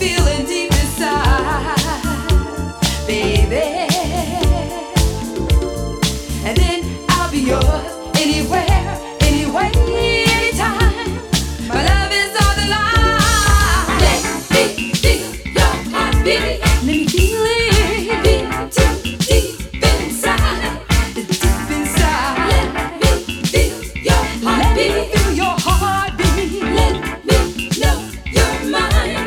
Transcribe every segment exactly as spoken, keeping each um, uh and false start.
feeling deep inside, baby. And then I'll be yours anywhere, anyway, anytime. My love is on the line. Let me feel your heartbeat. Let me feel it beat too deep inside, deep inside. Let me feel your heartbeat. Let me feel your heartbeat. Let me know you're mine.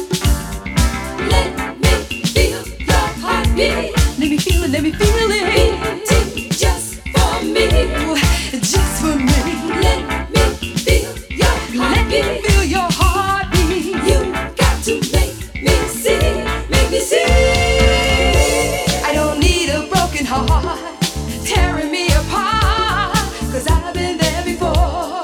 Let me feel your heartbeat. Let me feel it. Let me feel it. Beating just for me, just for me. Let me feel your heartbeat. Let me feel your heartbeat. You got to make me see, make me see. I don't need a broken heart tearing me apart, 'cause I've been there before.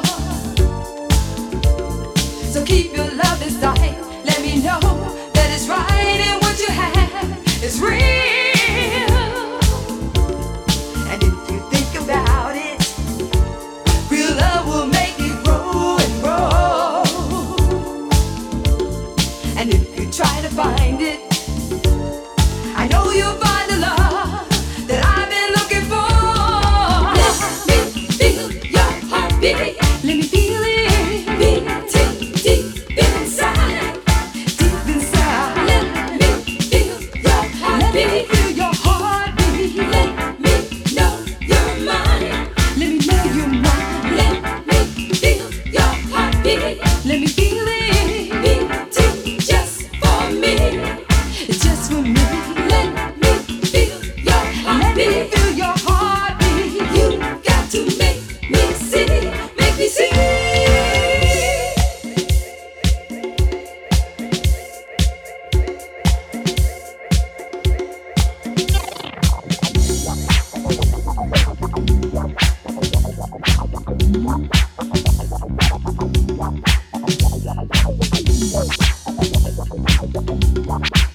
So keep your love inside. Let me know that it's right and what you have is real. And if you think about it, real love will make it grow and grow. And if you try to find it, I know you'll find the love that I've been looking for. Let me feel your heartbeat. Let me feel it beating deep inside, deep inside. Let me feel your heartbeat. Let me feel your heartbeat. Let me know you're mine. Let me know you're mine. Let me feel your heartbeat. Let me feel it beating just for me, just for me. Let me feel your heartbeat. Let me feel your heartbeat. You got to make me see, make me see. Wow.